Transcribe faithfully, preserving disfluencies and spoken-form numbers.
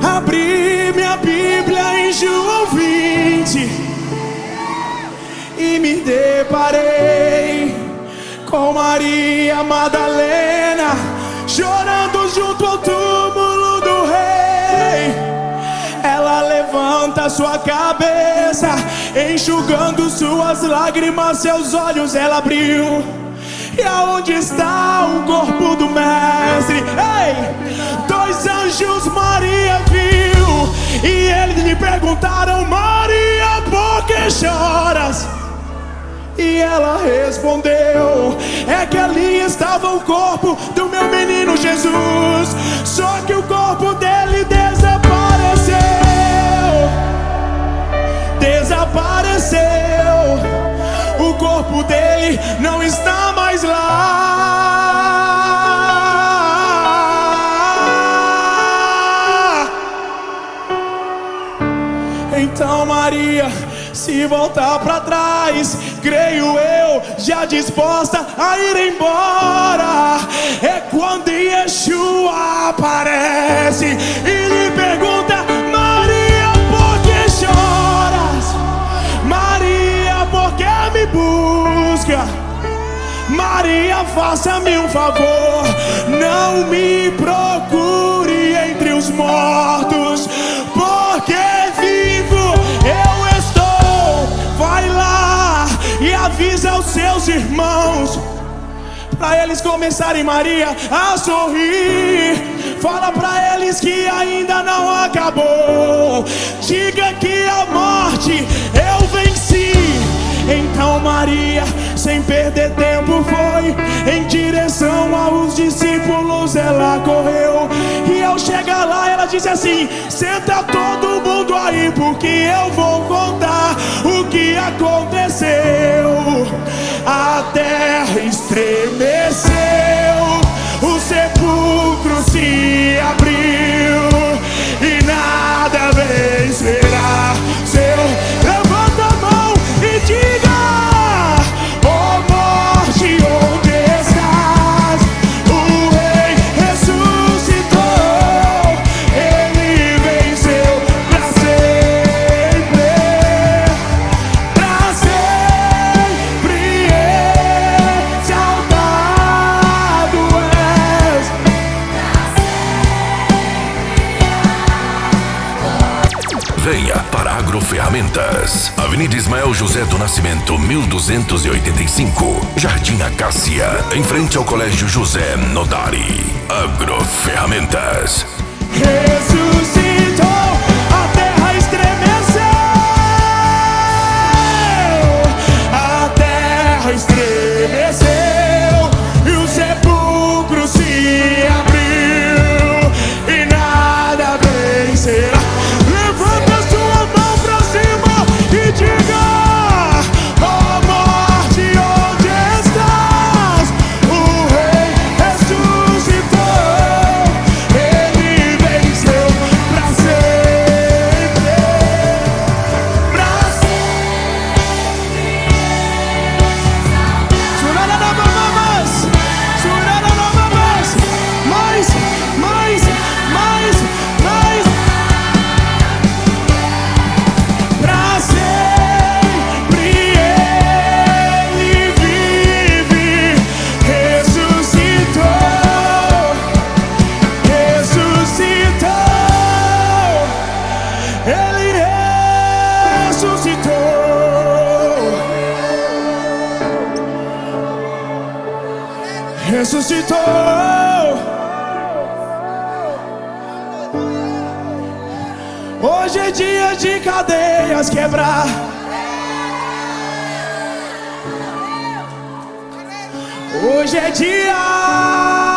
abri minha Bíblia em João vinte e me deparei com Maria Madalena chorando junto ao túmulo do rei. Ela levanta sua cabeça, enxugando suas lágrimas, seus olhos ela abriu. E aonde está o corpo do mestre? Ei! Dois anjos Maria viu, e eles lhe perguntaram: Maria, por que choras? E ela respondeu: é que ali estava o corpo do meu menino Jesus, só que o corpo dele desapareceu. Desapareceu. O corpo dele não está mais lá. Então Maria se voltar para trás, creio eu, já disposta a ir embora. É quando Yeshua aparece e lhe pergunta: Maria, por que choras? Maria, por que me busca? Maria, faça-me um favor, não me procure entre os mortos, porque vivo eu estou. Vai lá e avisa aos seus irmãos, para eles começarem, Maria, a sorrir. Fala para eles que ainda não acabou. Diga que a morte eu venci. Então Maria, sem perder tempo, foi em direção aos discípulos. Ela correu e ao chegar lá ela disse assim: senta todo mundo aí, porque eu vou contar o que aconteceu. A terra estremeceu, o sepulcro se abriu e nada vencerá. Seu levanta a mão e diga: ó morte, onde estás? O rei ressuscitou, ele venceu pra sempre, pra sempre exaltado és. Venha para Agroferramentas, Avenida Ismael José do Nascimento, mil duzentos e oitenta e cinco, Jardim Acácia, em frente ao Colégio José Nodari. Agroferramentas. Ressuscitou, a terra estremeceu, a terra estremeceu e o sepulcro se abriu e nada vencerá. Levanta sua mão pra cima e diga: ó morte, onde estás? O rei ressuscitou, ele venceu pra sempre, pra sempre. Surara na mamãs, surara na mamãs, mais, mais, mais, mais. Pra sempre ele vive, ressuscitou, ressuscitou, ele ressuscitou, ressuscitou. Hoje é dia de cadeias quebrar. Hoje é dia